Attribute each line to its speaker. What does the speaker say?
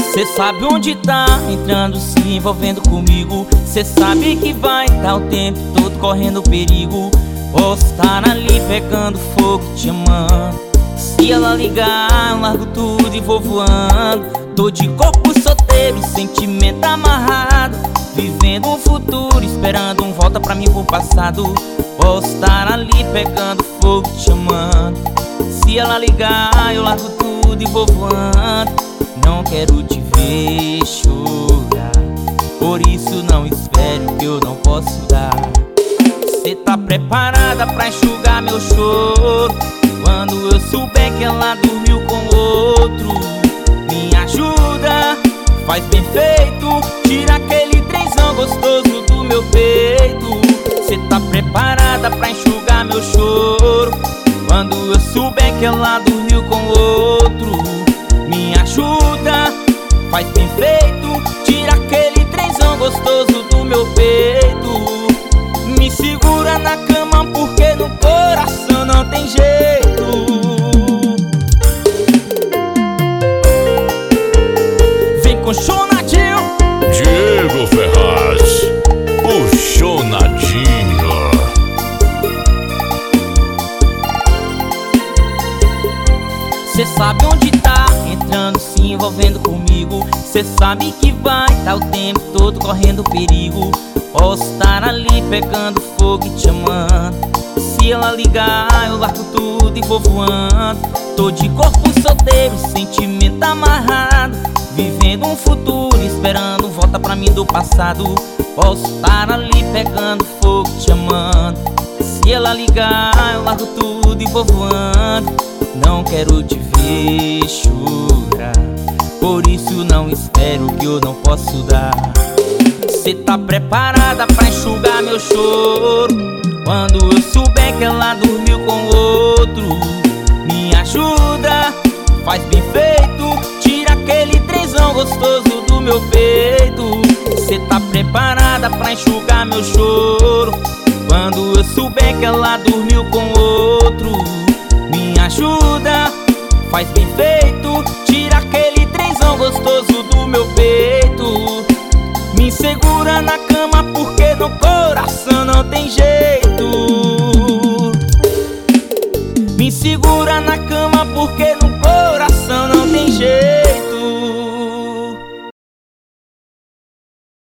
Speaker 1: Cê sabe onde tá, entrando, se envolvendo comigo. Cê sabe que vai tá o tempo todo correndo perigo. Posso estar ali pegando fogo, te amando. Se ela ligar, eu largo tudo e vou voando. Tô de corpo solteiro, sentimento amarrado, vivendo um futuro, esperando um volta pra mim pro passado. Posso estar ali pegando fogo, te amando. Se ela ligar, eu largo tudo e vou voando. Não quero te ver chorar, por isso não espere o que eu não posso dar. Cê tá preparada pra enxugar meu choro quando eu souber que ela dormiu com outro? Me ajuda, faz bem feito, tira aquele trenzão gostoso do meu peito. Cê tá preparada pra enxugar meu choro quando eu souber que ela dormiu com outro? Me ajuda, faz bem feito, tira aquele trenzão gostoso do meu peito. Me segura na cama porque no coração não tem jeito. Vem com Chonadinho,
Speaker 2: Diego Ferraz, o Chonadinho.
Speaker 1: cê sabe onde tá, entrando, se envolvendo comigo. Cê sabe que vai tá o tempo todo correndo perigo. Posso estar ali pegando fogo e te amando. Se ela ligar, eu largo tudo e vou voando. Tô de corpo solteiro, sentimento amarrado, vivendo um futuro, esperando volta pra mim do passado. Posso estar ali pegando fogo e te amando. Se ela ligar, eu largo tudo e vou voando. Não quero te ver chorar, por isso não espero o que eu não posso dar. Cê tá preparada pra enxugar meu choro quando eu souber que ela dormiu com outro? Me ajuda, faz bem feito, tira aquele trenzão gostoso do meu peito. Cê tá preparada pra enxugar meu choro quando eu souber que ela dormiu com outro?